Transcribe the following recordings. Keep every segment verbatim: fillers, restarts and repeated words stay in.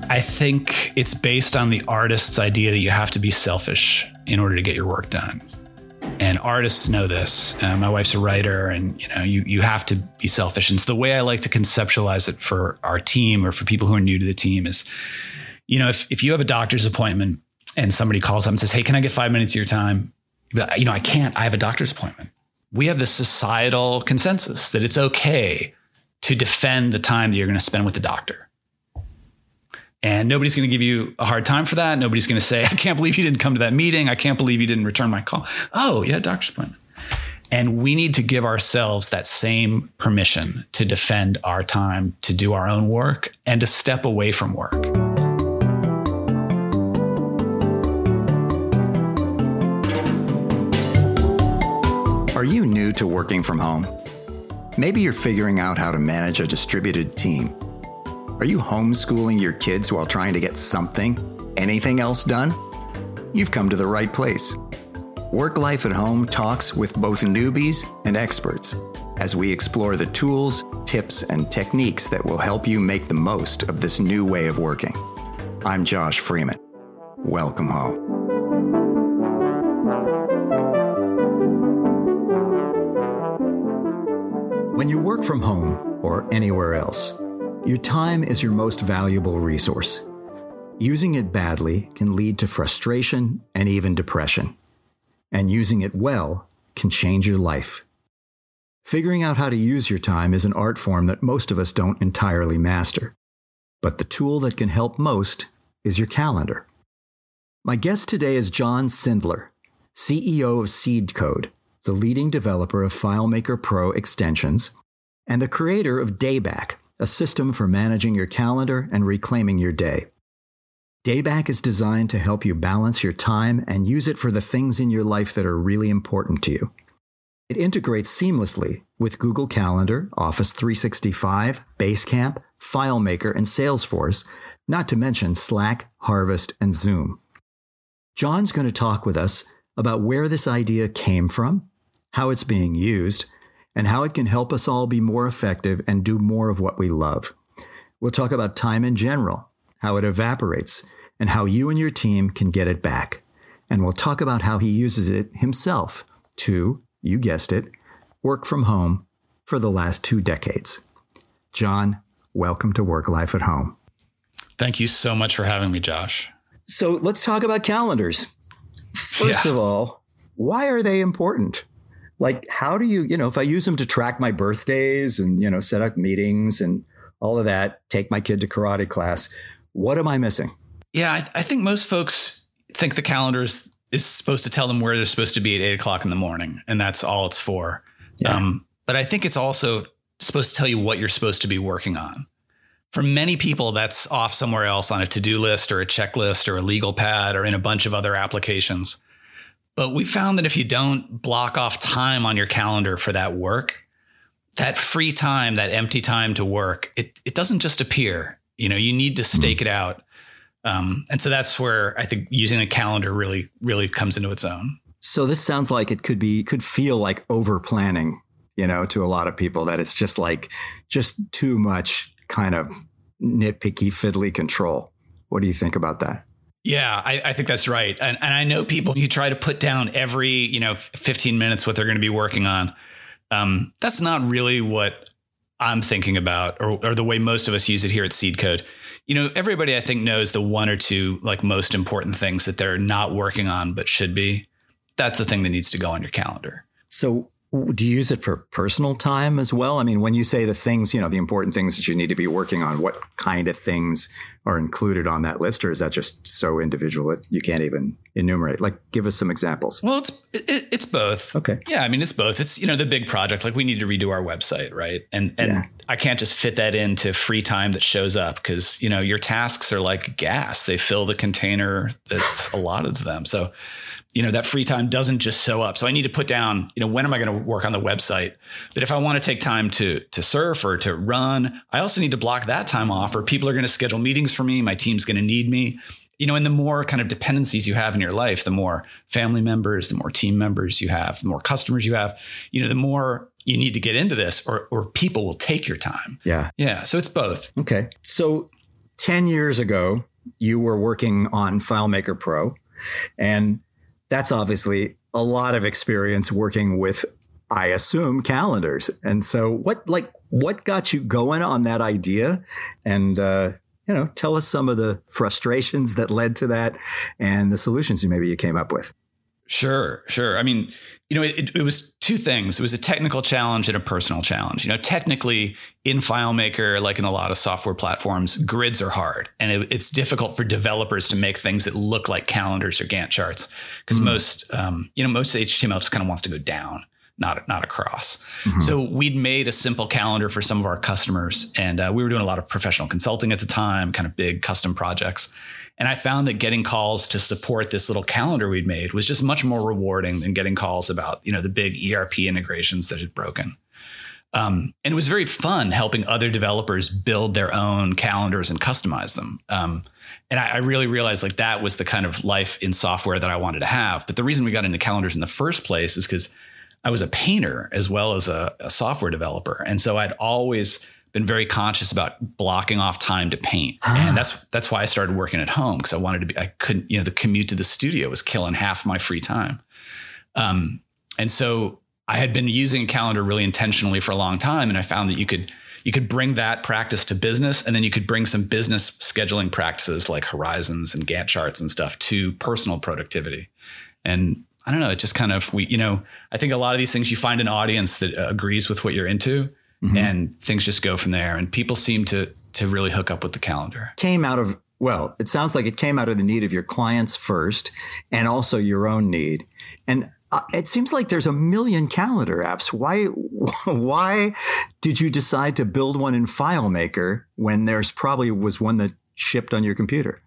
I think it's based on the artist's idea that you have to be selfish in order to get your work done. And artists know this. Uh, my wife's a writer, and you know, you you have to be selfish. And so the way I like to conceptualize it for our team or for people who are new to the team is, you know, if if you have a doctor's appointment and somebody calls up and says, "Hey, can I get five minutes of your time?" You know, I can't. I have a doctor's appointment. We have this societal consensus that it's okay to defend the time that you're going to spend with the doctor. And nobody's going to give you a hard time for that. Nobody's going to say, I can't believe you didn't come to that meeting. I can't believe you didn't return my call. Oh, yeah, doctor's appointment. And we need to give ourselves that same permission to defend our time, to do our own work, and to step away from work. Are you new to working from home? Maybe you're figuring out how to manage a distributed team. Are you homeschooling your kids while trying to get something, anything else done? You've come to the right place. Work Life at Home talks with both newbies and experts as we explore the tools, tips, and techniques that will help you make the most of this new way of working. I'm Josh Freeman. Welcome home. When you work from home or anywhere else, your time is your most valuable resource. Using it badly can lead to frustration and even depression. And using it well can change your life. Figuring out how to use your time is an art form that most of us don't entirely master. But the tool that can help most is your calendar. My guest today is John Sindler, C E O of SeedCode, the leading developer of FileMaker Pro extensions, and the creator of Dayback, a system for managing your calendar and reclaiming your day. Dayback is designed to help you balance your time and use it for the things in your life that are really important to you. It integrates seamlessly with Google Calendar, Office three sixty-five, Basecamp, FileMaker, and Salesforce, not to mention Slack, Harvest, and Zoom. John's going to talk with us about where this idea came from, how it's being used, and how it can help us all be more effective and do more of what we love. We'll talk about time in general, how it evaporates, and how you and your team can get it back. And we'll talk about how he uses it himself to, you guessed it, work from home for the last two decades. John, welcome to Work Life at Home. Thank you so much for having me, Josh. So let's talk about calendars. First yeah. of all, why are they important? Like, how do you, you know, if I use them to track my birthdays and, you know, set up meetings and all of that, take my kid to karate class, what am I missing? Yeah, I, th- I think most folks think the calendar is, is supposed to tell them where they're supposed to be at eight o'clock in the morning, and that's all it's for. Yeah. Um, but I think it's also supposed to tell you what you're supposed to be working on. For many people, that's off somewhere else on a to-do list or a checklist or a legal pad or in a bunch of other applications. But we found that if you don't block off time on your calendar for that work, that free time, that empty time to work, it it doesn't just appear. You know, you need to stake it out. Um, and so that's where I think using a calendar really, really comes into its own. So this sounds like it could be, could feel like over planning, you know, to a lot of people, that it's just like, just too much kind of nitpicky, fiddly control. What do you think about that? Yeah, I, I think that's right. And, and I know people, you try to put down every, you know, fifteen minutes what they're going to be working on. Um, that's not really what I'm thinking about, or, or the way most of us use it here at SeedCode. You know, everybody I think knows the one or two like most important things that they're not working on but should be. That's the thing that needs to go on your calendar. So do you use it for personal time as well? I mean, when you say the things, you know, the important things that you need to be working on, what kind of things are included on that list? Or is that just so individual that you can't even enumerate? Like, give us some examples. Well, it's it, it's both. Okay. Yeah, I mean, it's both. It's, you know, the big project, like we need to redo our website, right? And and yeah. I can't just fit that into free time that shows up because, you know, your tasks are like gas. They fill the container that's allotted to them. So, you know, that free time doesn't just show up. So I need to put down, you know, when am I going to work on the website? But if I want to take time to to surf or to run, I also need to block that time off, or people are going to schedule meetings for me. My team's going to need me. You know, and the more kind of dependencies you have in your life, the more family members, the more team members you have, the more customers you have, you know, the more you need to get into this, or or people will take your time. Yeah. Yeah. So it's both. Okay. So ten years ago, you were working on FileMaker Pro, and that's obviously a lot of experience working with, I assume, calendars. And so what, like, what got you going on that idea? And, uh, you know, tell us some of the frustrations that led to that and the solutions you maybe you came up with. Sure, sure. I mean, you know, it, it was two things. It was a technical challenge and a personal challenge. You know, technically in FileMaker, like in a lot of software platforms, grids are hard. And it, it's difficult for developers to make things that look like calendars or Gantt charts. Because mm. most, um, you know, most H T M L just kind of wants to go down, not, not across. Mm-hmm. So we'd made a simple calendar for some of our customers. And uh, we were doing a lot of professional consulting at the time, kind of big custom projects. And I found that getting calls to support this little calendar we'd made was just much more rewarding than getting calls about, you know, the big E R P integrations that had broken. Um, and it was very fun helping other developers build their own calendars and customize them. Um, and I, I really realized like that was the kind of life in software that I wanted to have. But the reason we got into calendars in the first place is because I was a painter as well as a, a software developer. And so I'd always been very conscious about blocking off time to paint. Ah. And that's that's why I started working at home, because I wanted to be, I couldn't, you know, the commute to the studio was killing half my free time. Um, and so I had been using calendar really intentionally for a long time. And I found that you could, you could bring that practice to business, and then you could bring some business scheduling practices like Horizons and Gantt charts and stuff to personal productivity. And I don't know, it just kind of, we, you know, I think a lot of these things you find an audience that uh, agrees with what you're into. Mm-hmm. And things just go from there. And people seem to to really hook up with the calendar. Came out of, well, it sounds like it came out of the need of your clients first, and also your own need. And uh, it seems like there's a million calendar apps. Why, why did you decide to build one in FileMaker when there's probably was one that shipped on your computer?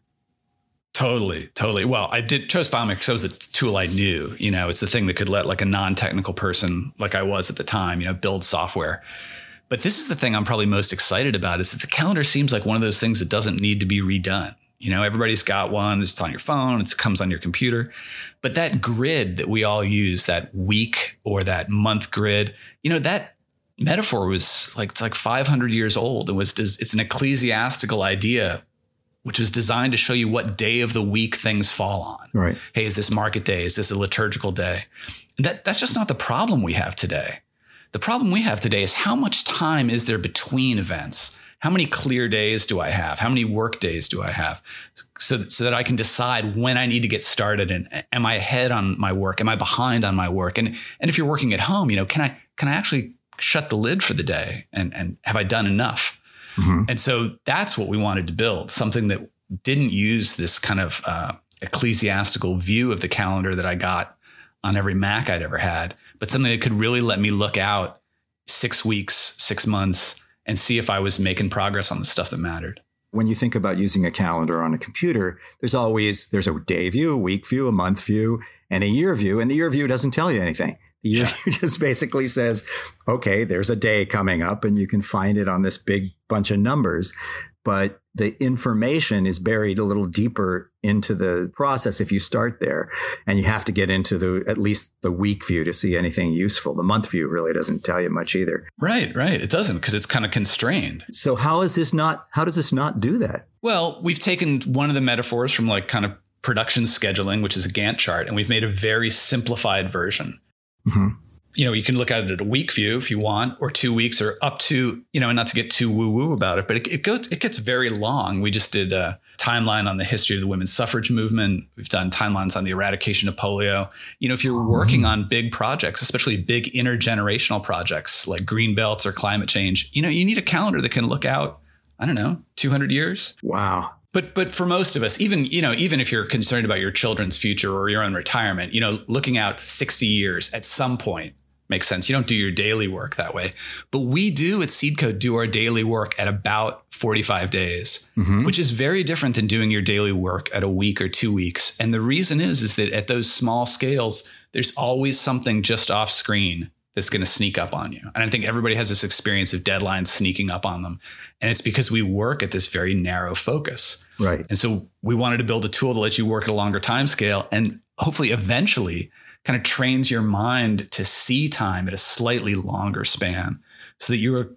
Totally, totally. Well, I did chose FileMaker because it was a tool I knew. You know, it's the thing that could let like a non-technical person, like I was at the time, you know, build software. But this is the thing I'm probably most excited about, is that the calendar seems like one of those things that doesn't need to be redone. You know, everybody's got one. It's on your phone. It comes on your computer. But that grid that we all use, that week or that month grid, you know, that metaphor was like, it's like five hundred years old. It was, it's an ecclesiastical idea, which was designed to show you what day of the week things fall on. Right. Hey, is this market day? Is this a liturgical day? And that that's just not the problem we have today. The problem we have today is how much time is there between events? How many clear days do I have? How many work days do I have? So that, so that I can decide when I need to get started, and am I ahead on my work? Am I behind on my work? And and if you're working at home, you know, can I can I actually shut the lid for the day? And and have I done enough? Mm-hmm. And so that's what we wanted to build, something that didn't use this kind of uh, ecclesiastical view of the calendar that I got on every Mac I'd ever had, but something that could really let me look out six weeks, six months, and see if I was making progress on the stuff that mattered. When you think about using a calendar on a computer, there's always, there's a day view, a week view, a month view, and a year view. And the year view doesn't tell you anything. The year yeah. view just basically says, okay, there's a day coming up, and you can find it on this big bunch of numbers. But the information is buried a little deeper into the process if you start there, and you have to get into the at least the week view to see anything useful. The month view really doesn't tell you much either. Right, right. It doesn't, because it's kind of constrained. So how is this not, how does this not do that? Well, we've taken one of the metaphors from like kind of production scheduling, which is a Gantt chart, and we've made a very simplified version. Mm-hmm. You know, you can look at it at a week view if you want, or two weeks, or up to, you know, and not to get too woo woo about it, but it, it goes, it gets very long. We just did a timeline on the history of the women's suffrage movement. We've done timelines on the eradication of polio. You know, if you're working on big projects, especially big intergenerational projects like green belts or climate change, you know, you need a calendar that can look out, I don't know, two hundred years. Wow. But but for most of us, even, you know, even if you're concerned about your children's future or your own retirement, you know, looking out sixty years at some point makes sense. You don't do your daily work that way. But we do at SeedCode do our daily work at about forty-five days, mm-hmm. which is very different than doing your daily work at a week or two weeks. And the reason is, is that at those small scales, there's always something just off screen that's going to sneak up on you. And I think everybody has this experience of deadlines sneaking up on them. And it's because we work at this very narrow focus. Right. And so we wanted to build a tool that lets you work at a longer time scale, and hopefully eventually kind of trains your mind to see time at a slightly longer span, so that you're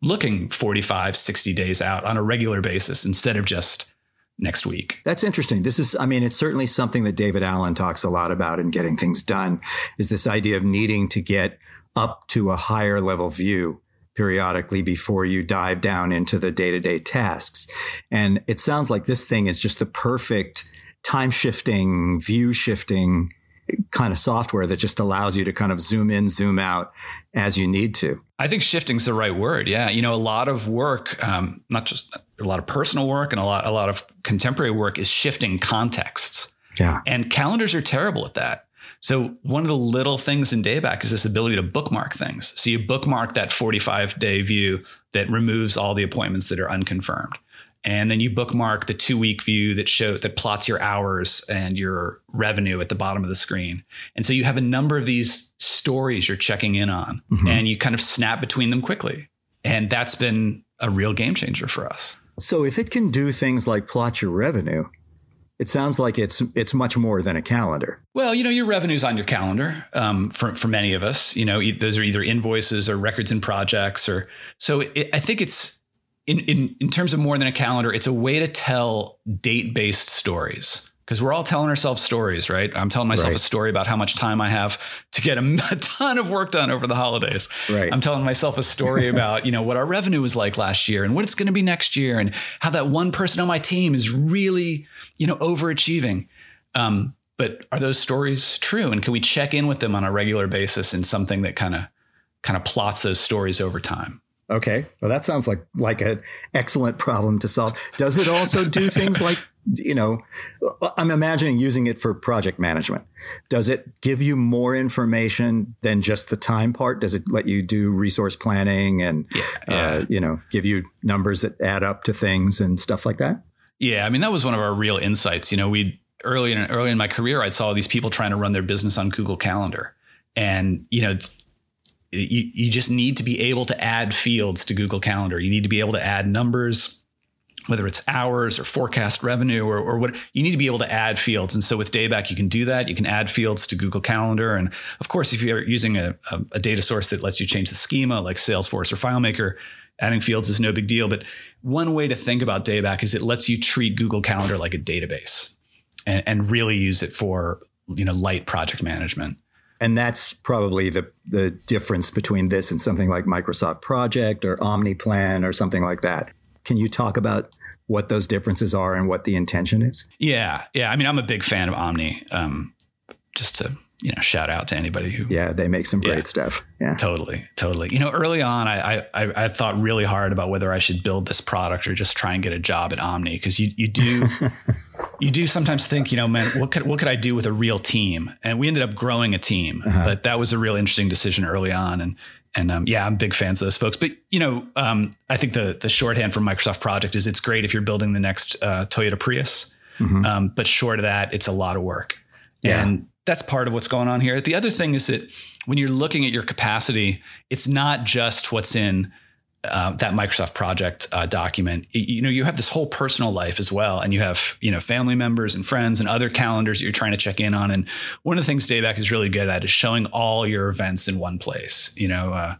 looking forty-five, sixty days out on a regular basis instead of just next week. That's interesting. This is, I mean, it's certainly something that David Allen talks a lot about in getting things done, is this idea of needing to get up to a higher level view periodically before you dive down into the day-to-day tasks. And it sounds like this thing is just the perfect time shifting, view shifting kind of software that just allows you to kind of zoom in, zoom out as you need to. I think shifting's the right word. Yeah. You know, a lot of work, um, not just a lot of personal work and a lot, a lot of contemporary work is shifting contexts. Yeah. And calendars are terrible at that. So one of the little things in Dayback is this ability to bookmark things. So you bookmark that forty-five day view that removes all the appointments that are unconfirmed. And then you bookmark the two week view that show that plots your hours and your revenue at the bottom of the screen. And so you have a number of these stories you're checking in on, mm-hmm. and you kind of snap between them quickly. And that's been a real game changer for us. So if it can do things like plot your revenue, it sounds like it's it's much more than a calendar. Well, you know, your revenue's on your calendar um, for for many of us. You know, those are either invoices or records and projects, or so. It, I think it's in in in terms of more than a calendar. It's a way to tell date based stories, because we're all telling ourselves stories, right? I'm telling myself right. a story about how much time I have to get a, a ton of work done over the holidays. Right. I'm telling myself a story about, you know, what our revenue was like last year and what it's going to be next year, and how that one person on my team is really, you know, overachieving. Um, but are those stories true? And can we check in with them on a regular basis in something that kind of kind of plots those stories over time? Okay. Well, that sounds like like an excellent problem to solve. Does it also do things like, you know, I'm imagining using it for project management. Does it give you more information than just the time part? Does it let you do resource planning and, yeah, yeah. Uh, you know, give you numbers that add up to things and stuff like that? Yeah. I mean, that was one of our real insights. You know, we early in early in my career, I saw these people trying to run their business on Google Calendar, and, you know, you, you just need to be able to add fields to Google Calendar. You need to be able to add numbers, whether it's hours or forecast revenue or, or what, you need to be able to add fields. And so with Dayback, you can do that. You can add fields to Google Calendar. And of course, if you're using a, a, a data source that lets you change the schema like Salesforce or FileMaker, adding fields is no big deal. But one way to think about Dayback is it lets you treat Google Calendar like a database and, and really use it for, you know, light project management. And that's probably the the difference between this and something like Microsoft Project or OmniPlan or something like that. Can you talk about what those differences are and what the intention is? Yeah. Yeah. I mean, I'm a big fan of Omni. Um, just to, you know, shout out to anybody who. Yeah. They make some great yeah, stuff. Yeah, totally. Totally. You know, early on, I, I, I thought really hard about whether I should build this product or just try and get a job at Omni. Cause you, you do, you do sometimes think, you know, man, what could, what could I do with a real team? And we ended up growing a team, uh-huh. but that was a real interesting decision early on. And, And um, yeah, I'm big fans of those folks. But, you know, um, I think the the shorthand from Microsoft Project is it's great if you're building the next uh, Toyota Prius. Mm-hmm. Um, but short of that, it's a lot of work. Yeah. And that's part of what's going on here. The other thing is that when you're looking at your capacity, it's not just what's in uh, that Microsoft Project uh, document. You know, you have this whole personal life as well. And you have, you know, family members and friends and other calendars that you're trying to check in on. And one of the things Dayback is really good at is showing all your events in one place. You know, uh,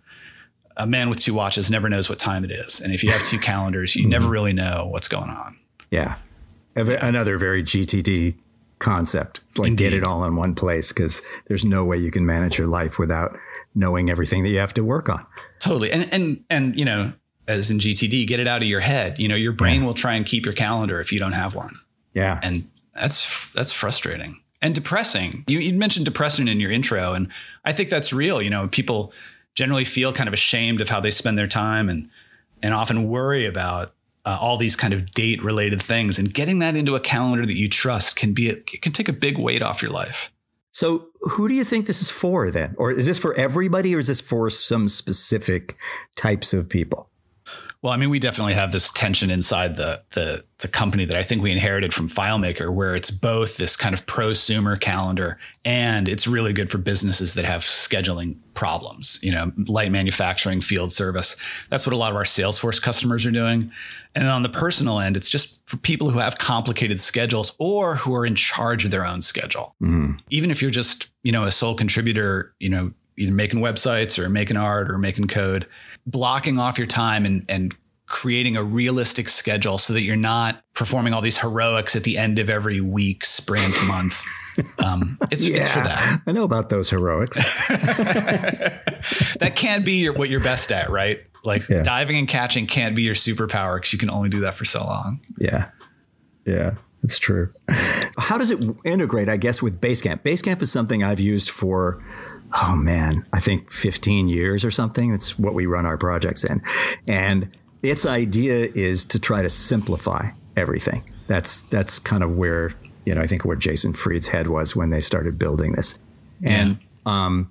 a man with two watches never knows what time it is. And if you have two calendars, you never really know what's going on. Yeah. Another very G T D concept, like Indeed. Get it all in one place, because there's no way you can manage your life without knowing everything that you have to work on. Totally. And, and, and, you know, as in G T D, get it out of your head. You know, your brain yeah. will try and keep your calendar if you don't have one. Yeah. And that's, that's frustrating and depressing. You, you mentioned depression in your intro, and I think that's real. You know, people generally feel kind of ashamed of how they spend their time and, and often worry about uh, all these kind of date related things, and getting that into a calendar that you trust can be, a, it can take a big weight off your life. So who do you think this is for then? Or is this for everybody, or is this for some specific types of people? Well, I mean, we definitely have this tension inside the the the company that I think we inherited from FileMaker, where it's both this kind of prosumer calendar, and it's really good for businesses that have scheduling problems, you know, light manufacturing, field service. That's what a lot of our Salesforce customers are doing. And on the personal end, it's just for people who have complicated schedules or who are in charge of their own schedule. Mm. Even if you're just, you know, a sole contributor, you know, either making websites or making art or making code, blocking off your time and, and creating a realistic schedule so that you're not performing all these heroics at the end of every week, sprint, month. Um, it's, yeah, it's for that. I know about those heroics. That can't be your, what you're best at, right? Like yeah. diving and catching can't be your superpower because you can only do that for so long. Yeah. Yeah, that's true. How does it integrate, I guess, with Basecamp? Basecamp is something I've used for, oh man, I think fifteen years or something. It's what we run our projects in. And its idea is to try to simplify everything. That's that's kind of where, you know, I think where Jason Fried's head was when they started building this. And yeah. um,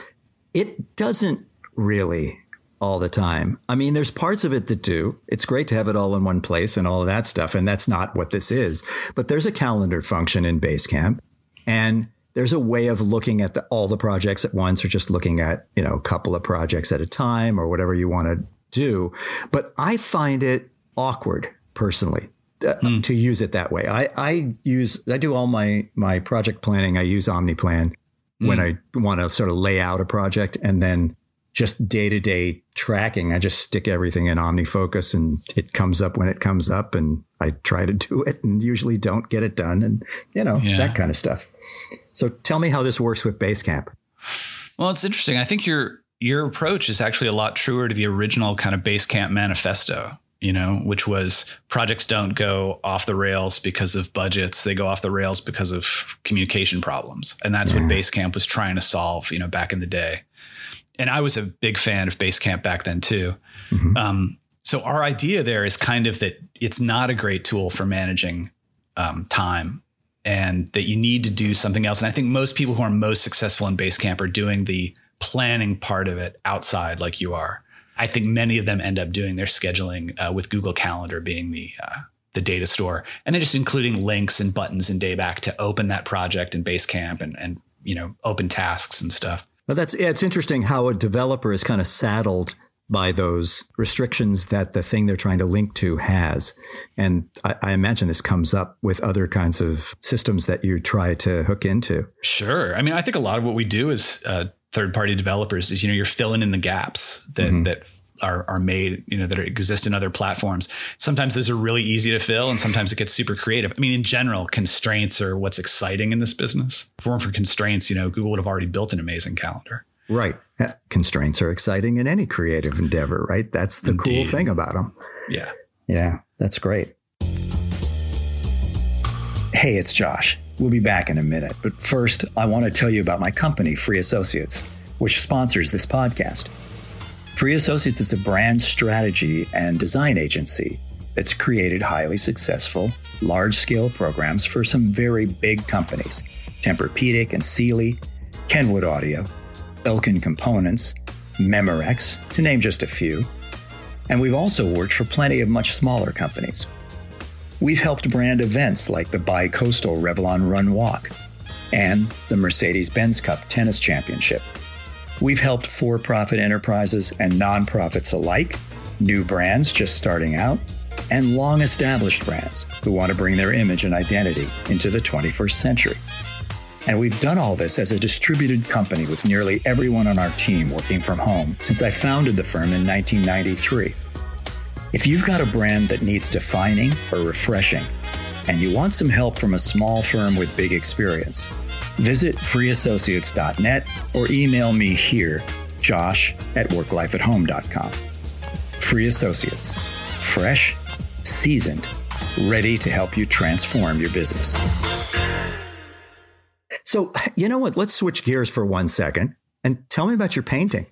it doesn't really all the time. I mean, there's parts of it that do. It's great to have it all in one place and all of that stuff. And that's not what this is. But there's a calendar function in Basecamp. And there's a way of looking at the, all the projects at once, or just looking at, you know, a couple of projects at a time, or whatever you want to do. But I find it awkward personally uh, mm. to use it that way. I, I use, I do all my, my project planning. I use OmniPlan mm. when I want to sort of lay out a project, and then just day to day tracking. I just stick everything in OmniFocus, and it comes up when it comes up, and I try to do it and usually don't get it done, and you know, yeah. that kind of stuff. So tell me how this works with Basecamp. Well, it's interesting. I think your, your approach is actually a lot truer to the original kind of Basecamp manifesto, you know, which was projects don't go off the rails because of budgets. They go off the rails because of communication problems. And that's yeah. what Basecamp was trying to solve, you know, back in the day. And I was a big fan of Basecamp back then too. Mm-hmm. Um, so our idea there is kind of that it's not a great tool for managing um, time, and that you need to do something else. And I think most people who are most successful in Basecamp are doing the planning part of it outside like you are. I think many of them end up doing their scheduling uh, with Google Calendar being the uh, the data store, and then just including links and buttons in Dayback to open that project in Basecamp, and, and you know, open tasks and stuff. Well, that's yeah, it's interesting how a developer is kind of saddled by those restrictions that the thing they're trying to link to has. And I, I imagine this comes up with other kinds of systems that you try to hook into. Sure. I mean, I think a lot of what we do as uh, third-party developers is, you know, you're filling in the gaps that mm-hmm. that are, are made, you know, that exist in other platforms. Sometimes those are really easy to fill, and sometimes it gets super creative. I mean, in general, constraints are what's exciting in this business. If it weren't for constraints, you know, Google would have already built an amazing calendar. Right. Constraints are exciting in any creative endeavor, right? That's the Indeed. Cool thing about them. Yeah. Yeah, that's great. Hey, it's Josh. We'll be back in a minute. But first, I want to tell you about my company, Free Associates, which sponsors this podcast. Free Associates is a brand strategy and design agency that's created highly successful, large-scale programs for some very big companies: Tempur-Pedic and Sealy, Kenwood Audio, Elkin Components, Memorex, to name just a few. And we've also worked for plenty of much smaller companies. We've helped brand events like the Bi-Coastal Revlon Run Walk and the Mercedes-Benz Cup Tennis Championship. We've helped for-profit enterprises and nonprofits alike, new brands just starting out, and long-established brands who want to bring their image and identity into the twenty-first century. And we've done all this as a distributed company with nearly everyone on our team working from home since I founded the firm in nineteen ninety-three. If you've got a brand that needs defining or refreshing, and you want some help from a small firm with big experience, visit free associates dot net or email me here, Josh at work life at home dot com. Free Associates. Fresh, seasoned, ready to help you transform your business. So, you know what? Let's switch gears for one second and tell me about your painting.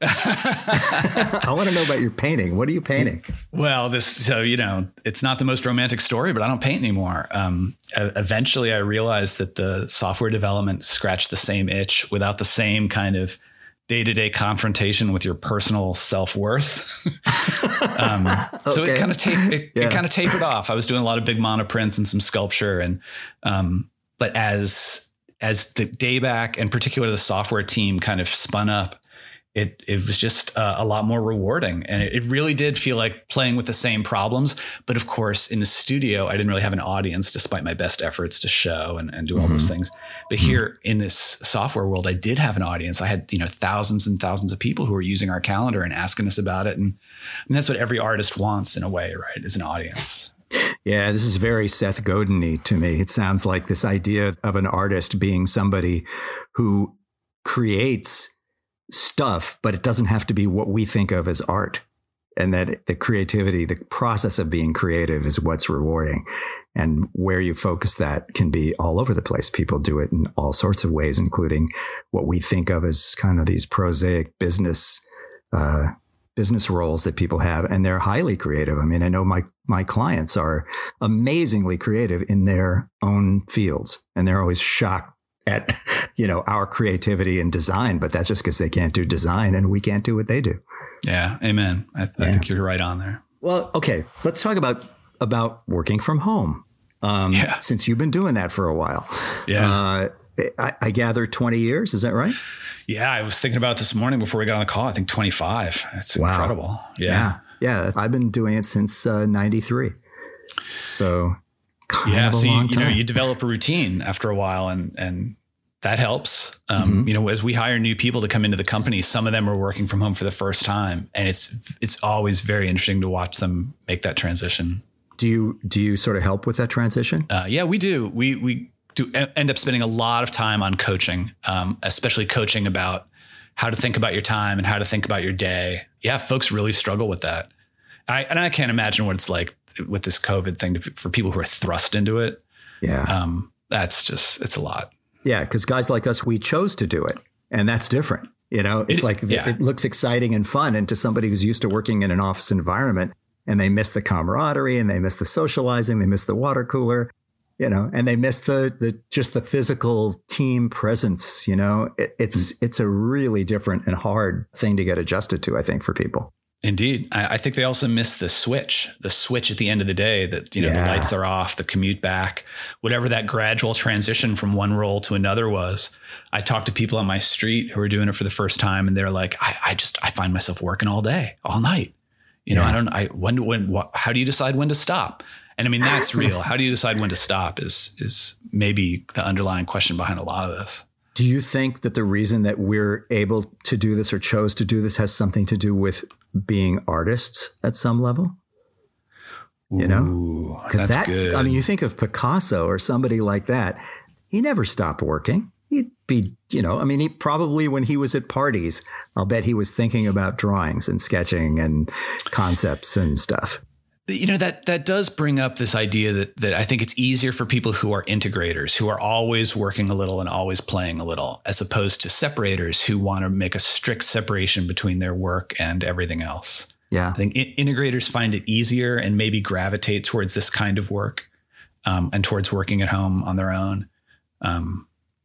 I want to know about your painting. What are you painting? Well, this, so, you know, it's not the most romantic story, but I don't paint anymore. Um, eventually I realized that the software development scratched the same itch without the same kind of day-to-day confrontation with your personal self-worth. um, okay. So it kind of ta- it, yeah. it kind of tapered off. I was doing a lot of big monoprints and some sculpture. And, um, but as, as the Dayback and particularly the software team kind of spun up, it it was just uh, a lot more rewarding. And it, it really did feel like playing with the same problems. But of course, in the studio, I didn't really have an audience despite my best efforts to show and, and do all mm-hmm. those things. But mm-hmm. here in this software world, I did have an audience. I had, you know, thousands and thousands of people who were using our calendar and asking us about it. And, and that's what every artist wants in a way, right? Is an audience. Yeah, this is very Seth Godin-y to me. It sounds like this idea of an artist being somebody who creates stuff, but it doesn't have to be what we think of as art. And that the creativity, the process of being creative is what's rewarding. And where you focus that can be all over the place. People do it in all sorts of ways, including what we think of as kind of these prosaic business uh business roles that people have, and they're highly creative. I mean, I know my my clients are amazingly creative in their own fields, and they're always shocked at, you know, our creativity and design, but that's just because they can't do design and we can't do what they do. Yeah. Amen. I, th- yeah. I think you're right on there. Well, okay. Let's talk about, about working from home. Um, yeah. Since you've been doing that for a while. Yeah. Uh, I, I gather twenty years. Is that right? Yeah. I was thinking about it this morning before we got on the call. I think twenty-five. That's wow. incredible. Yeah. yeah. Yeah. I've been doing it since uh, ninety-three. So kind yeah. of a So, long you, you time. know, you develop a routine after a while, and, and that helps. Um, Mm-hmm. You know, as we hire new people to come into the company, some of them are working from home for the first time, and it's, it's always very interesting to watch them make that transition. Do you, do you sort of help with that transition? Uh, yeah, we do. We, we do end up spending a lot of time on coaching, um, especially coaching about how to think about your time and how to think about your day. Yeah. Folks really struggle with that. I, and I can't imagine what it's like with this COVID thing to, for people who are thrust into it. Yeah. Um, that's just, it's a lot. Yeah. Cause guys like us, we chose to do it, and that's different. You know, it's It- like, yeah. it looks exciting and fun. And to somebody who's used to working in an office environment, and they miss the camaraderie, and they miss the socializing, they miss the water cooler, you know, and they miss the, the, just the physical team presence, you know, it, it's, mm-hmm. it's a really different and hard thing to get adjusted to, I think, for people. Indeed. I, I think they also miss the switch, the switch at the end of the day that, you know, Yeah. the lights are off, the commute back, whatever that gradual transition from one role to another was. I talked to people on my street who are doing it for the first time, and they're like, I, I just, I find myself working all day, all night. You know, Yeah. I don't, I, when, when, what, how do you decide when to stop? And I mean, that's real. How do you decide when to stop is, is maybe the underlying question behind a lot of this. Do you think that the reason that we're able to do this or chose to do this has something to do with being artists at some level? You know, because that, good. I mean, you think of Picasso or somebody like that, he never stopped working. He'd be, you know, I mean, he probably, when he was at parties, I'll bet he was thinking about drawings and sketching and concepts and stuff. You know, that that does bring up this idea that that I think it's easier for people who are integrators, who are always working a little and always playing a little, as opposed to separators who want to make a strict separation between their work and everything else. Yeah. I think I- integrators find it easier and maybe gravitate towards this kind of work um, and towards working at home on their own. Um,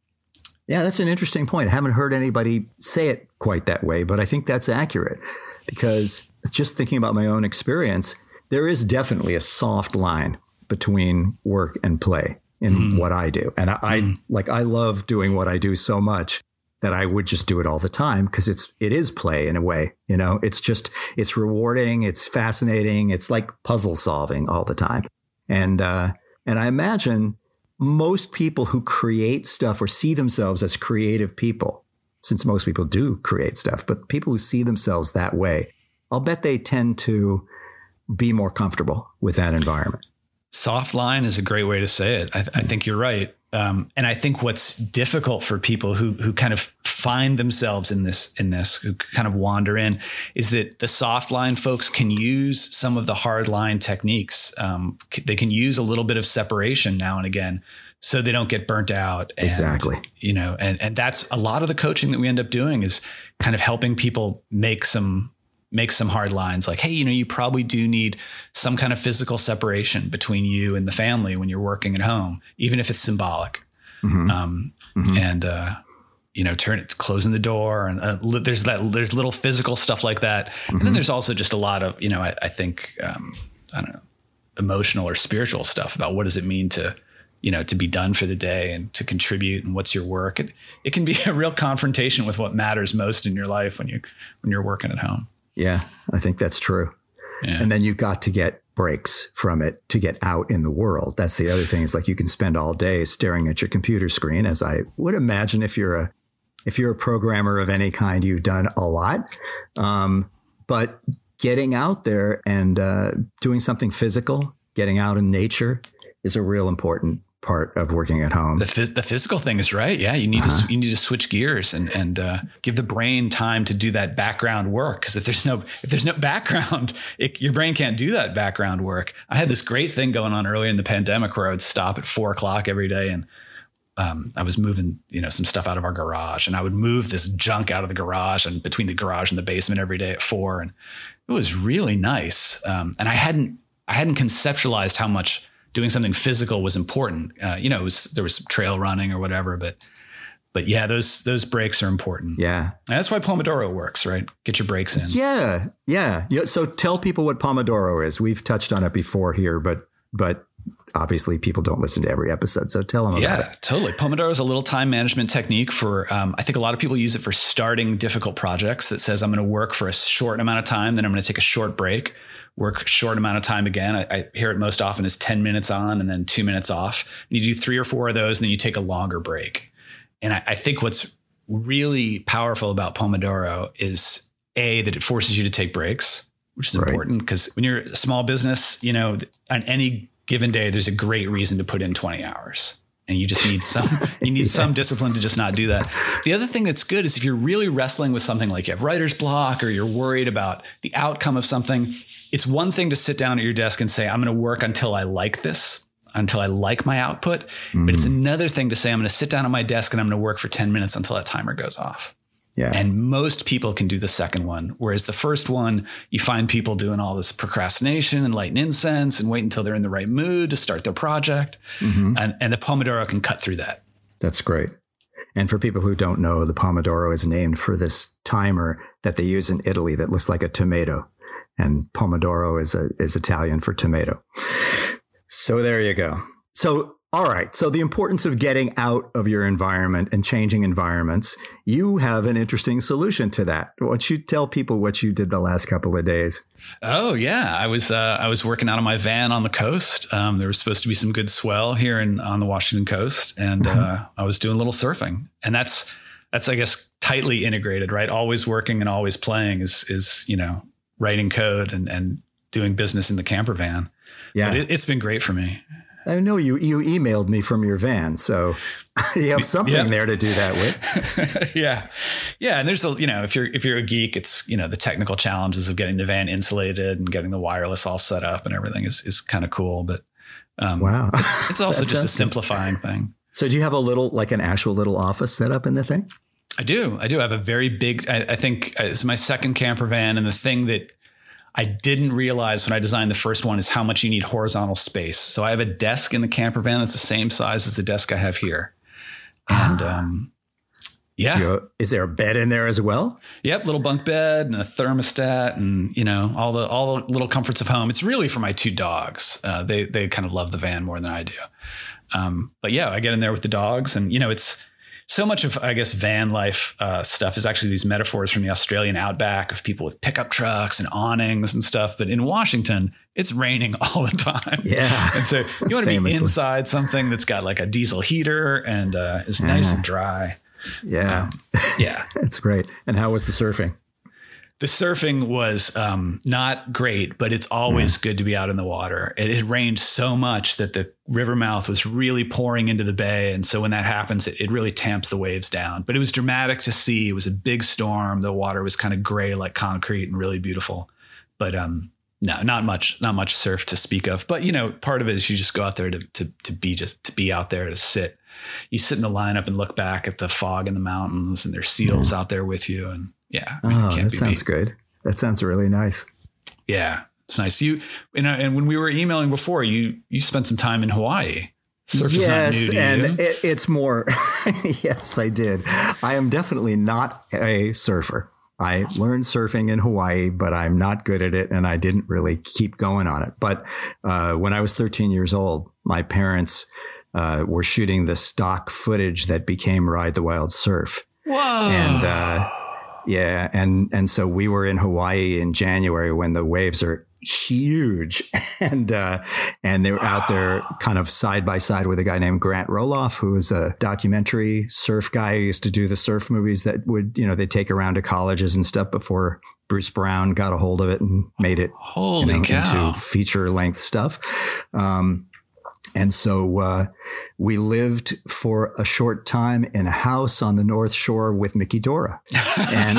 yeah, that's an interesting point. I haven't heard anybody say it quite that way, but I think that's accurate, because just thinking about my own experience, there is definitely a soft line between work and play in mm. what I do. And I, mm. I like, I love doing what I do so much that I would just do it all the time, because it's, it is play in a way, you know, it's just, it's rewarding. It's fascinating. It's like puzzle solving all the time. And, uh, and I imagine most people who create stuff or see themselves as creative people, since most people do create stuff, but people who see themselves that way, I'll bet they tend to be more comfortable with that environment. Soft line is a great way to say it. I, th- I think you're right. Um, and I think what's difficult for people who who kind of find themselves in this, in this, who kind of wander in, is that the soft line folks can use some of the hard line techniques. Um, c- they can use a little bit of separation now and again, so they don't get burnt out. And, exactly. You know, and, and that's a lot of the coaching that we end up doing, is kind of helping people make some make some hard lines, like, hey, you know, you probably do need some kind of physical separation between you and the family when you're working at home, even if it's symbolic. Mm-hmm. Um, mm-hmm. And, uh, you know, turn it, closing the door, and uh, li- there's that, there's little physical stuff like that. Mm-hmm. And then there's also just a lot of, you know, I, I think, um, I don't know, emotional or spiritual stuff about what does it mean to you know, to be done for the day and to contribute and what's your work. It, it can be a real confrontation with what matters most in your life when you, when you're working at home. Yeah, I think that's true. Yeah. And then you got to get breaks from it to get out in the world. That's the other thing, is like you can spend all day staring at your computer screen, as I would imagine if you're a if you're a programmer of any kind, you've done a lot. Um, but getting out there and uh, doing something physical, getting out in nature is a real important part of working at home. The, phys- the physical thing is right. Yeah. You need uh-huh. to, you need to switch gears and, and, uh, give the brain time to do that background work. Cause if there's no, if there's no background, it, your brain can't do that background work. I had this great thing going on earlier in the pandemic where I would stop at four o'clock every day and, um, I was moving, you know, some stuff out of our garage, and I would move this junk out of the garage and between the garage and the basement every day at four. And it was really nice. Um, and I hadn't, I hadn't conceptualized how much doing something physical was important. Uh, you know, it was, there was trail running or whatever, but, but yeah, those, those breaks are important. Yeah. And that's why Pomodoro works, right? Get your breaks in. Yeah. Yeah. Yeah. So tell people what Pomodoro is. We've touched on it before here, but, but obviously people don't listen to every episode. So tell them about yeah, it. Yeah, totally. Pomodoro is a little time management technique for, um, I think a lot of people use it for starting difficult projects that says, I'm going to work for a short amount of time, then I'm going to take a short break. Work a short amount of time again. I, I hear it most often as ten minutes on and then two minutes off. And you do three or four of those, and then you take a longer break. And I, I think what's really powerful about Pomodoro is A, that it forces you to take breaks, which is right. important, because when you're a small business, you know, on any given day, there's a great reason to put in twenty hours. And you just need some, you need yes. some discipline to just not do that. The other thing that's good is if you're really wrestling with something like you have writer's block or you're worried about the outcome of something, it's one thing to sit down at your desk and say, I'm going to work until I like this, until I like my output. Mm-hmm. But it's another thing to say, I'm going to sit down at my desk and I'm going to work for ten minutes until that timer goes off. Yeah. And most people can do the second one. Whereas the first one, you find people doing all this procrastination and lighting incense and wait until they're in the right mood to start their project. Mm-hmm. And, and the Pomodoro can cut through that. That's great. And for people who don't know, the Pomodoro is named for this timer that they use in Italy that looks like a tomato. And Pomodoro is a, is Italian for tomato. So there you go. So, all right. So the importance of getting out of your environment and changing environments, you have an interesting solution to that. Why don't you tell people what you did the last couple of days? Oh, yeah. I was uh, I was working out of my van on the coast. Um, there was supposed to be some good swell here in on the Washington coast. And uh, I was doing a little surfing. And that's, that's I guess, tightly integrated, right? Always working and always playing is, is you know, writing code and, and doing business in the camper van. Yeah, but it, it's been great for me. I know you, you emailed me from your van, so you have something yep. there to do that with. yeah. Yeah. And there's a, you know, if you're, if you're a geek, it's, you know, the technical challenges of getting the van insulated and getting the wireless all set up and everything is, is kind of cool. But um, wow, it's also just a simplifying thing. So do you have a little, like an actual little office set up in the thing? I do. I do have a very big, I, I think it's my second camper van. And the thing that I didn't realize when I designed the first one is how much you need horizontal space. So I have a desk in the camper van that's the same size as the desk I have here. And um, yeah. You, is there a bed in there as well? Yep. Little bunk bed and a thermostat and, you know, all the, all the little comforts of home. It's really for my two dogs. Uh, they, they kind of love the van more than I do. Um, but yeah, I get in there with the dogs and, you know, it's, so much of, I guess, van life uh, stuff is actually these metaphors from the Australian outback of people with pickup trucks and awnings and stuff. But in Washington, it's raining all the time. Yeah. And so you want to be inside something that's got like a diesel heater and uh, is yeah. nice and dry. Yeah. Um, yeah. That's great. And how was the surfing? The surfing was um, not great, but it's always mm. good to be out in the water. It had rained so much that the river mouth was really pouring into the bay. And so when that happens, it, it really tamps the waves down. But it was dramatic to see. It was a big storm. The water was kind of gray like concrete and really beautiful. But um, no, not much, not much surf to speak of. But, you know, part of it is you just go out there to to to be just to be out there to sit. You sit in the lineup and look back at the fog in the mountains and there's seals mm. out there with you. And yeah. I mean, oh, that sounds beat. good. That sounds really nice. Yeah, it's nice. You and, and when we were emailing before, you you spent some time in Hawaii. Surf is yes, not new to and you. It, it's more. Yes, I did. I am definitely not a surfer. I learned surfing in Hawaii, but I'm not good at it, and I didn't really keep going on it. But uh, when I was thirteen years old, my parents uh, were shooting the stock footage that became Ride the Wild Surf. Whoa. And, uh, yeah. And, and so we were in Hawaii in January when the waves are huge. And, uh, and they were out there kind of side by side with a guy named Grant Roloff, who was a documentary surf guy who used to do the surf movies that would, you know, they take around to colleges and stuff before Bruce Brown got a hold of it and made it Holy you know, cow. into feature length stuff. Um, And so uh, we lived for a short time in a house on the North Shore with Mickey Dora. And,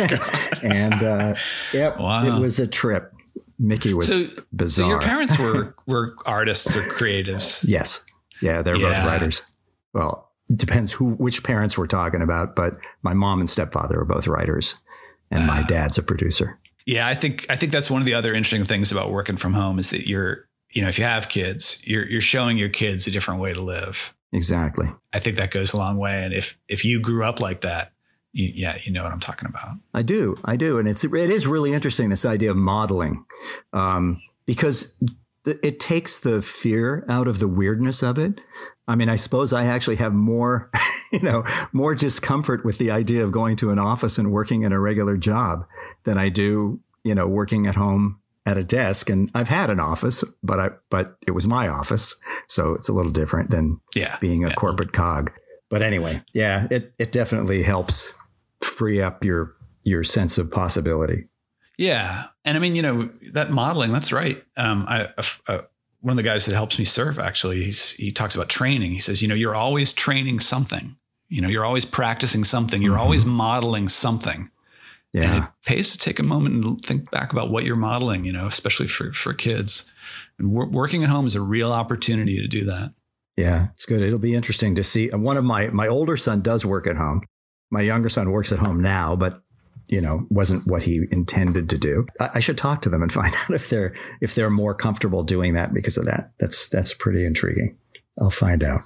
oh and uh, yep, wow. It was a trip. Mickey was so, bizarre. So your parents were, were artists or creatives? Yes. Yeah, they're yeah. both writers. Well, it depends who which parents we're talking about, but my mom and stepfather are both writers, and uh, my dad's a producer. Yeah, I think I think that's one of the other interesting things about working from home is that you're you know, if you have kids, you're you're showing your kids a different way to live. Exactly. I think that goes a long way. And if if you grew up like that, you, yeah, you know what I'm talking about. I do. I do. And it's it is really interesting, this idea of modeling, um, because th- it takes the fear out of the weirdness of it. I mean, I suppose I actually have more, you know, more discomfort with the idea of going to an office and working in a regular job than I do, you know, working at home at a desk. And I've had an office, but I, but it was my office. So it's a little different than yeah, being a yeah. corporate cog. But anyway, yeah, it, it definitely helps free up your, your sense of possibility. Yeah. And I mean, you know, that modeling, that's right. Um, I, uh, one of the guys that helps me surf, actually, he's, he talks about training. He says, you know, you're always training something, you know, you're always practicing something. You're mm-hmm. always modeling something. Yeah. And it pays to take a moment and think back about what you're modeling, you know, especially for, for kids. And wor- working at home is a real opportunity to do that. Yeah, it's good. It'll be interesting to see. And one of my, my older son does work at home. My younger son works at home now, but, you know, wasn't what he intended to do. I, I should talk to them and find out if they're, if they're more comfortable doing that because of that. That's, that's pretty intriguing. I'll find out.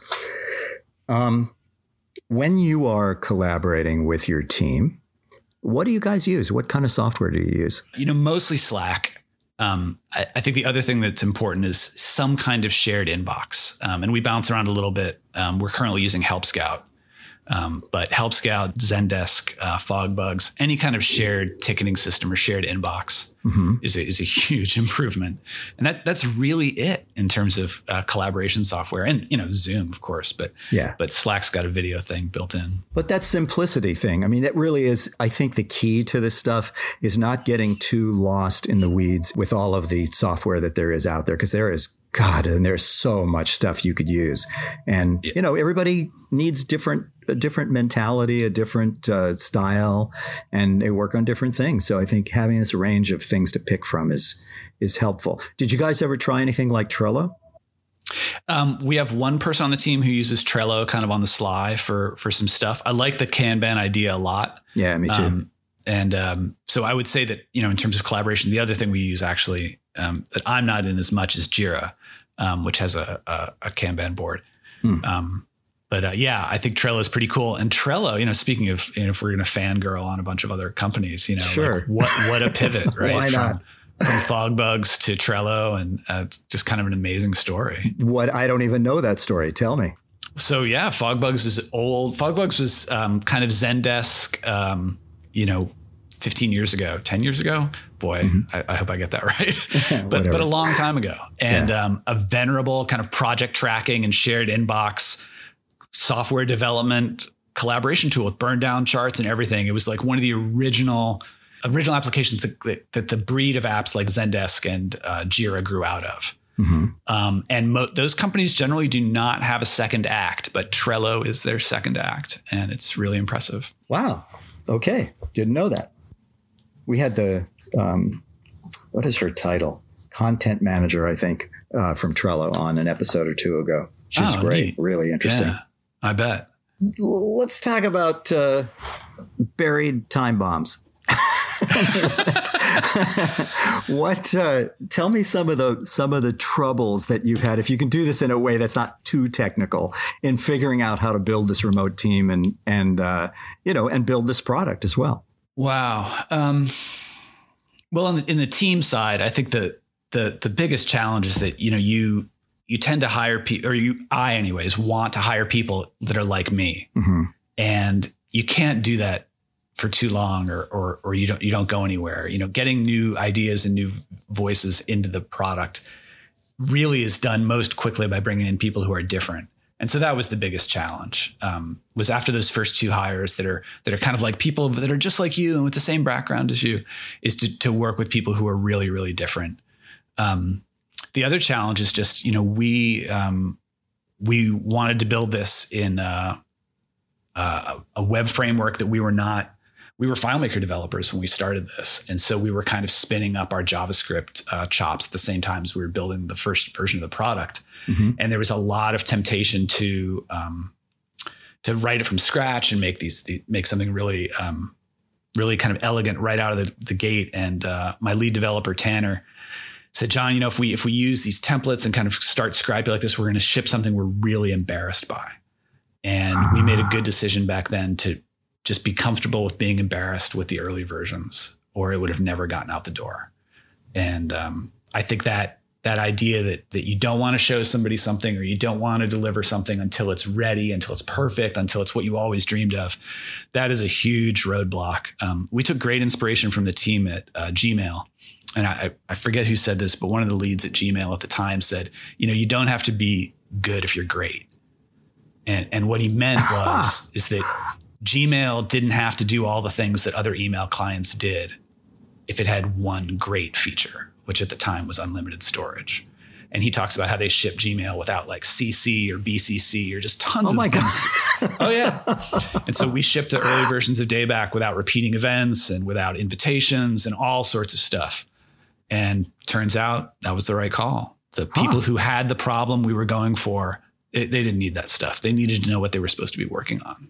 Um, when you are collaborating with your team, what do you guys use? What kind of software do you use? You know, mostly Slack. Um, I, I think the other thing that's important is some kind of shared inbox. Um, and we bounce around a little bit. Um, we're currently using Help Scout. Um, but Help Scout, Zendesk, uh, Fogbugs, any kind of shared ticketing system or shared inbox mm-hmm. is, a, is a huge improvement. And that that's really it in terms of uh, collaboration software and, you know, Zoom, of course, but yeah, but Slack's got a video thing built in. But that simplicity thing, I mean, that really is, I think the key to this stuff is not getting too lost in the weeds with all of the software that there is out there, because there is God, and there's so much stuff you could use. And, yeah. you know, everybody needs different, a different mentality, a different uh, style, and they work on different things. So I think having this range of things to pick from is, is helpful. Did you guys ever try anything like Trello? Um, we have one person on the team who uses Trello kind of on the sly for, for some stuff. I like the Kanban idea a lot. Yeah, me too. Um, and um, so I would say that, you know, in terms of collaboration, the other thing we use actually um, that I'm not in as much is Jira. Um, which has a, a, a Kanban board. Hmm. Um, but uh, yeah, I think Trello is pretty cool. And Trello, you know, speaking of, you know, if we're going to fangirl on a bunch of other companies, you know, sure. like what, what a pivot, right? Why not? From, from Fogbugs to Trello. And uh, it's just kind of an amazing story. What? I don't even know that story. Tell me. So yeah, Fogbugs is old. Fogbugs was um, kind of Zendesk, um, you know, fifteen years ago, ten years ago, boy, mm-hmm. I, I hope I get that right, but, but a long time ago. And yeah. um, a venerable kind of project tracking and shared inbox software development collaboration tool with burn down charts and everything. It was like one of the original, original applications that, that the breed of apps like Zendesk and uh, Jira grew out of. Mm-hmm. Um, and mo- those companies generally do not have a second act, but Trello is their second act. And it's really impressive. Wow. Okay. Didn't know that. We had the, um, what is her title? Content manager, I think, uh, from Trello on an episode or two ago. She's oh, great. Neat. Really interesting. Yeah, I bet. Let's talk about uh, buried time bombs. What? Uh, tell me some of the some of the troubles that you've had, if you can do this in a way that's not too technical, in figuring out how to build this remote team and and uh, you know and build this product as well. Wow. Um, well, in the, in the team side, I think the, the, the biggest challenge is that, you know, you, you tend to hire people, or you, I anyways, want to hire people that are like me. Mm-hmm. And you can't do that for too long, or, or, or you don't, you don't go anywhere. You know, getting new ideas and new voices into the product really is done most quickly by bringing in people who are different. And so that was the biggest challenge, um, was after those first two hires that are, that are kind of like people that are just like you and with the same background as you, is to, to work with people who are really, really different. Um, the other challenge is just, you know, we, um, we wanted to build this in uh, uh, a web framework that we were not, we were FileMaker developers when we started this. And so we were kind of spinning up our JavaScript uh, chops at the same time as we were building the first version of the product. Mm-hmm. And there was a lot of temptation to, um, to write it from scratch and make these, the, make something really, um, really kind of elegant right out of the, the gate. And uh, my lead developer, Tanner, said, John, you know, if we, if we use these templates and kind of start scrappy like this, we're going to ship something we're really embarrassed by. And uh. we made a good decision back then to just be comfortable with being embarrassed with the early versions, or it would have never gotten out the door. And um, I think that that idea that that you don't want to show somebody something, or you don't want to deliver something until it's ready, until it's perfect, until it's what you always dreamed of, that is a huge roadblock. Um, we took great inspiration from the team at uh, Gmail. And I, I forget who said this, but one of the leads at Gmail at the time said, you know, you don't have to be good if you're great. And and what he meant was, is that Gmail didn't have to do all the things that other email clients did if it had one great feature, which at the time was unlimited storage. And he talks about how they ship Gmail without like C C or B C C or just tons oh of my things. God. Oh yeah. And so we shipped the early versions of Dayback without repeating events and without invitations and all sorts of stuff. And turns out that was the right call. The people huh. who had the problem we were going for, it, they didn't need that stuff. They needed to know what they were supposed to be working on.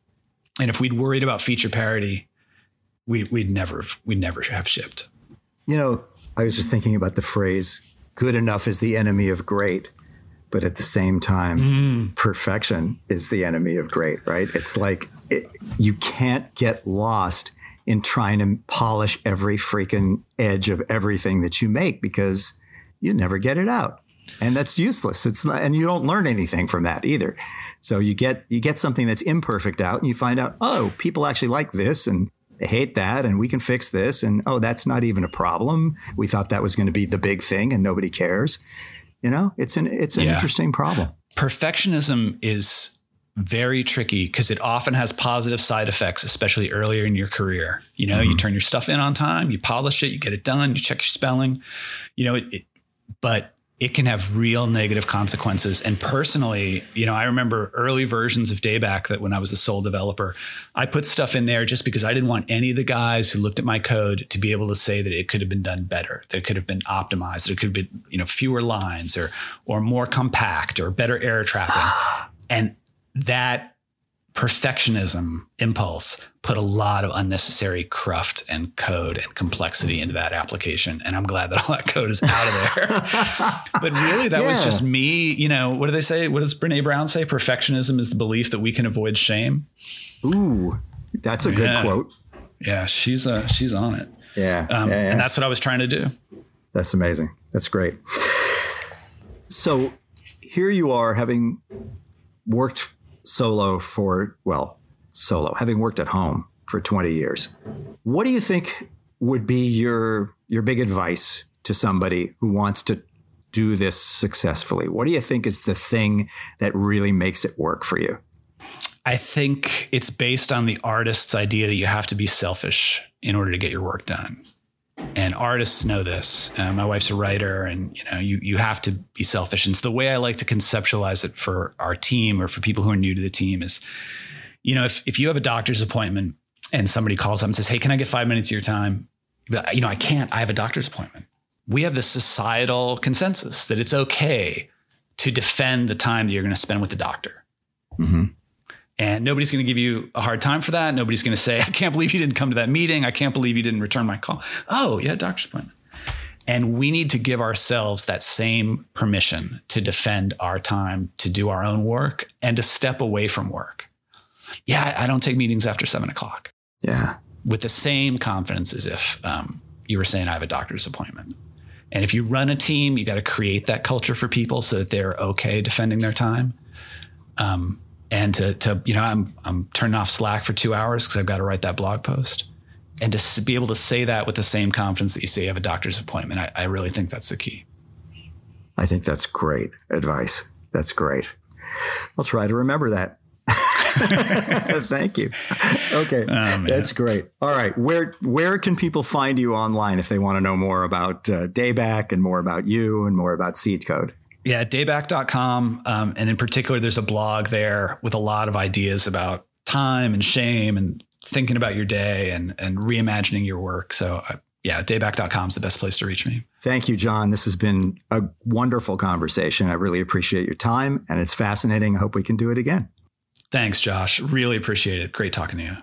And if we'd worried about feature parity, we, we'd never, we'd never have shipped. You know, I was just thinking about the phrase, good enough is the enemy of great. But at the same time, mm. perfection is the enemy of great, right? It's like it, you can't get lost in trying to polish every freaking edge of everything that you make, because you never get it out. And that's useless. It's not, and you don't learn anything from that either. So you get, you get something that's imperfect out, and you find out, oh, people actually like this and they hate that, and we can fix this. And oh, that's not even a problem. We thought that was going to be the big thing and nobody cares. You know, it's an, it's an yeah. interesting problem. Perfectionism is very tricky because it often has positive side effects, especially earlier in your career. You know, mm-hmm. you turn your stuff in on time, you polish it, you get it done, you check your spelling, you know, it, it, but it can have real negative consequences. And personally, you know, I remember early versions of Dayback that when I was the sole developer, I put stuff in there just because I didn't want any of the guys who looked at my code to be able to say that it could have been done better, that it could have been optimized, that it could have been, you know, fewer lines or, or more compact or better error trapping. And that perfectionism impulse put a lot of unnecessary cruft and code and complexity into that application. And I'm glad that all that code is out of there. But really, that yeah. was just me. You know, what do they say? What does Brene Brown say? Perfectionism is the belief that we can avoid shame. Ooh, that's a good yeah. quote. Yeah, she's uh, she's on it. Yeah, um, yeah, yeah. And that's what I was trying to do. That's amazing. That's great. So here you are, having worked solo for, well, solo, having worked at home for twenty years. What do you think would be your your big advice to somebody who wants to do this successfully? What do you think is the thing that really makes it work for you? I think it's based on the artist's idea that you have to be selfish in order to get your work done. And artists know this. Uh, my wife's a writer, and you know, you you have to be selfish. And so the way I like to conceptualize it for our team or for people who are new to the team is, you know, if if you have a doctor's appointment and somebody calls up and says, "Hey, can I get five minutes of your time?" You know, I can't. I have a doctor's appointment. We have this societal consensus that it's okay to defend the time that you're going to spend with the doctor. Mm-hmm. And nobody's going to give you a hard time for that. Nobody's going to say, I can't believe you didn't come to that meeting. I can't believe you didn't return my call. Oh, yeah, doctor's appointment. And we need to give ourselves that same permission to defend our time, to do our own work, and to step away from work. Yeah, I don't take meetings after seven o'clock. Yeah. With the same confidence as if um, you were saying I have a doctor's appointment. And if you run a team, you got to create that culture for people so that they're okay defending their time. Um, and to, to, you know, I'm, I'm turning off Slack for two hours because I've got to write that blog post. And to be able to say that with the same confidence that you say you have a doctor's appointment, I, I really think that's the key. I think that's great advice. That's great. I'll try to remember that. Thank you. Okay. Oh, that's great. All right. Where where can people find you online if they want to know more about uh, Dayback and more about you and more about Seed Code? Yeah, dayback dot com. Um, and in particular, there's a blog there with a lot of ideas about time and shame and thinking about your day and, and reimagining your work. So uh, yeah, dayback dot com is the best place to reach me. Thank you, John. This has been a wonderful conversation. I really appreciate your time and it's fascinating. I hope we can do it again. Thanks, Josh. Really appreciate it. Great talking to you.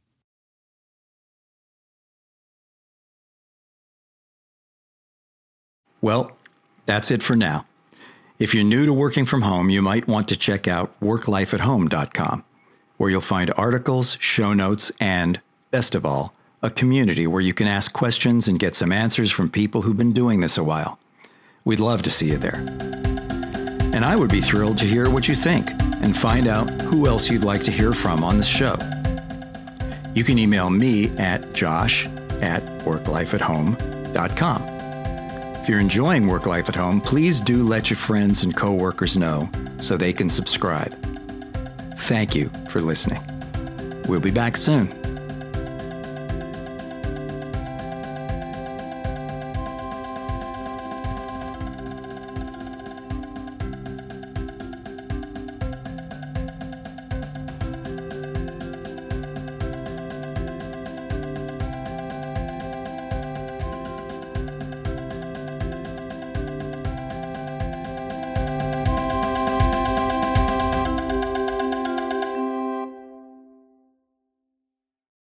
Well, that's it for now. If you're new to working from home, you might want to check out work life at home dot com, where you'll find articles, show notes, and, best of all, a community where you can ask questions and get some answers from people who've been doing this a while. We'd love to see you there. And I would be thrilled to hear what you think and find out who else you'd like to hear from on the show. You can email me at josh at work life at home dot com. If you're enjoying Work Life at Home, please do let your friends and coworkers know so they can subscribe. Thank you for listening. We'll be back soon.